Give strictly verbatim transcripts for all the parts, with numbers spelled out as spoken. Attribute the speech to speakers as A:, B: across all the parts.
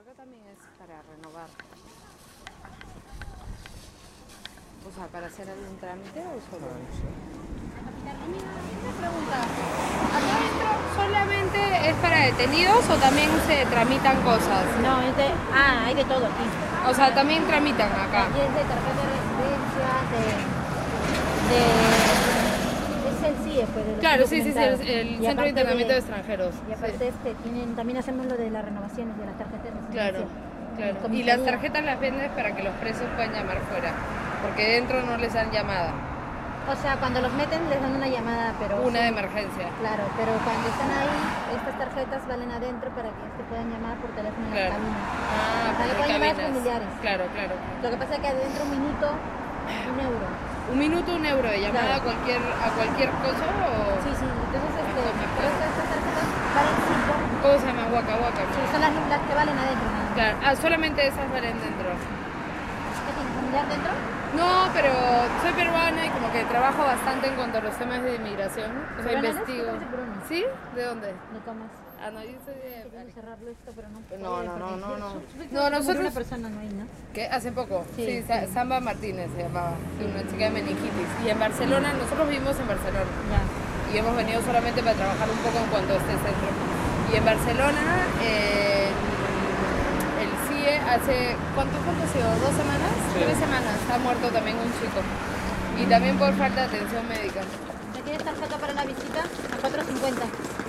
A: acá también es para renovar. O sea, para hacer algún trámite o solo.
B: Ah, no sé.
A: Una pregunta. ¿Acá adentro solamente es para detenidos o también se tramitan cosas?
C: No, es de... Ah, hay de todo aquí.
A: O sea, también tramitan acá.
C: Aquí es de tarjeta de residencia, de... de... es el C I E, pues, de los
A: Claro, sí, sí, sí, el,
C: indocumentados.
A: el
C: Y
A: Centro de
C: aparte
A: Internamiento de Extranjeros.
C: Y aparte
A: Sí.
C: este, tienen, también hacemos lo de las renovaciones de las tarjetas de residencia.
A: Claro, claro. Y
C: Comisaría.
A: las tarjetas las vendes para que los presos puedan llamar fuera, porque dentro no les dan llamada.
C: O sea, cuando los meten les dan una llamada, pero...
A: Una
C: sí,
A: de emergencia.
C: Claro, pero cuando están ahí, estas tarjetas valen adentro para que te puedan llamar por teléfono en
A: Claro.
C: la cabina.
A: Ah,
C: También
A: por
C: pueden llamar a
A: cabinas.
C: familiares.
A: Claro, claro.
C: Lo que pasa es que adentro un minuto, un euro.
A: ¿Un minuto, un euro de llamada
C: Claro.
A: a cualquier a cualquier cosa o...?
C: Sí, sí, entonces este,
A: Ah, me
C: pero estas, estas tarjetas valen cinco.
A: ¿Cómo se llama? Waka Waka.
C: Sí, son las, las que valen adentro. ¿No?
A: Claro. Ah, solamente esas valen dentro.
C: ¿Qué tiene familiar dentro?
A: No, pero soy peruana y como que trabajo bastante en cuanto a los temas de inmigración. O sea,
C: ¿Peruana eres?
A: investigo.
C: ¿Qué parece peruana?
A: ¿Sí? ¿De dónde?
C: No tomas.
A: Ah, no, yo soy de...
C: Quería cerrarlo esto, pero no.
A: No, no, no, no, no.
C: No,
A: No,
C: nosotros...
A: nosotros...
C: una persona no hay, ¿no?
A: ¿Qué? Hace poco.
C: Sí,
A: Sí, Sa-
C: sí.
A: Samba Martínez se llamaba. Una chica de meningitis. Y en Barcelona, nosotros vivimos en Barcelona.
C: Ya.
A: Y hemos venido solamente para trabajar un poco en cuanto a este centro. Y en Barcelona, eh, el C I E hace, ¿cuánto, cuánto ha sido? ¿Dos semanas?
B: Sí.
A: Tres semanas. Ha muerto también un chico. Y también por falta de atención médica.
C: ¿Me tienes tarjeta para la visita? A cuatro cincuenta.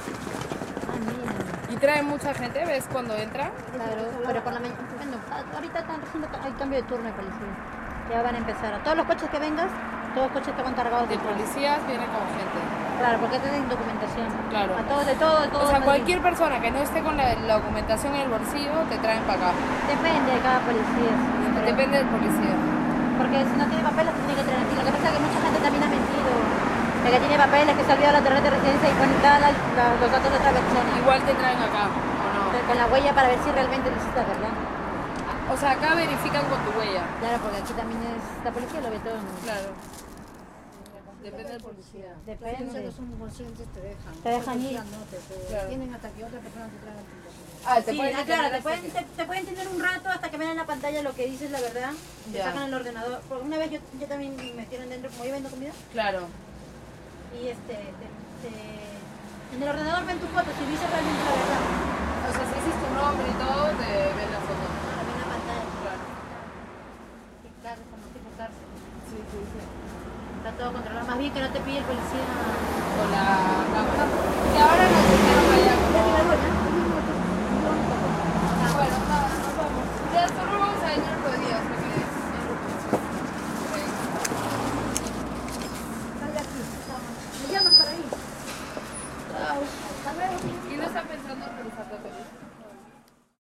C: Ah, mira.
A: Y trae mucha gente, ¿ves? Cuando entra.
C: Claro, pero por la mañana. Bueno, ahorita están haciendo hay cambio de turno de policía. Ya van a empezar. A todos los coches que vengas, todos los coches estaban cargados
A: De
C: detrás.
A: policías viene con gente.
C: Claro, porque tienen documentación.
A: Claro.
C: A todos, de todo, de todo.
A: O sea,
C: Madrid.
A: cualquier persona que no esté con la, la documentación en el bolsillo, te traen para acá.
C: Depende de cada policía. Sí, pero-
A: Depende del policía.
C: Porque si no tiene papeles, te tiene que traer aquí. Lo que pasa es que mucha gente también ha mentido. El que tiene papeles, que se ha olvidado la tarjeta de residencia y pone todos los datos de otra persona.
A: Igual te traen acá, ¿o no?
C: Con la huella para ver si realmente lo hiciste, ¿verdad?
A: O sea, acá verifican con tu huella.
C: Claro, porque aquí también es... La policía lo ve todo, ¿no?
A: Claro. Depende del policía.
C: Depende.
D: Si no son conscientes te dejan.
C: Te dejan ir.
D: No, te, te
A: Claro.
D: tienen hasta que otra persona te traiga tu teléfono.
A: Ah, te
C: Sí,
A: pueden
C: ah, claro,
A: detener
C: te
A: hasta
C: pueden,
A: que-
C: te, te pueden tener un rato hasta que vean en la pantalla lo que dices la verdad. Te
A: Ya.
C: sacan el ordenador. Porque una vez yo, yo también me metieron dentro, como yo vendo comida,
A: Claro.
C: y este, te, te- en el ordenador ven tu foto, si dices realmente la verdad.
A: O sea, si dices tu nombre y todo, te ven la foto.
C: Claro, ven la pantalla.
A: Claro.
C: Sí, claro, como tipo cárcel.
A: Sí, sí, sí.
C: Está todo controlado. Más bien que no te pille el policía.
A: Con la cámara. Y ahora nos dijeron allá como... Ah, bueno, nada, nos vamos. Ya solo vamos a venir otro día, hasta que...
D: Sale aquí. Me llamas para ir.
A: Chao. Hasta luego. ¿Y no están pensando en realizar papeles?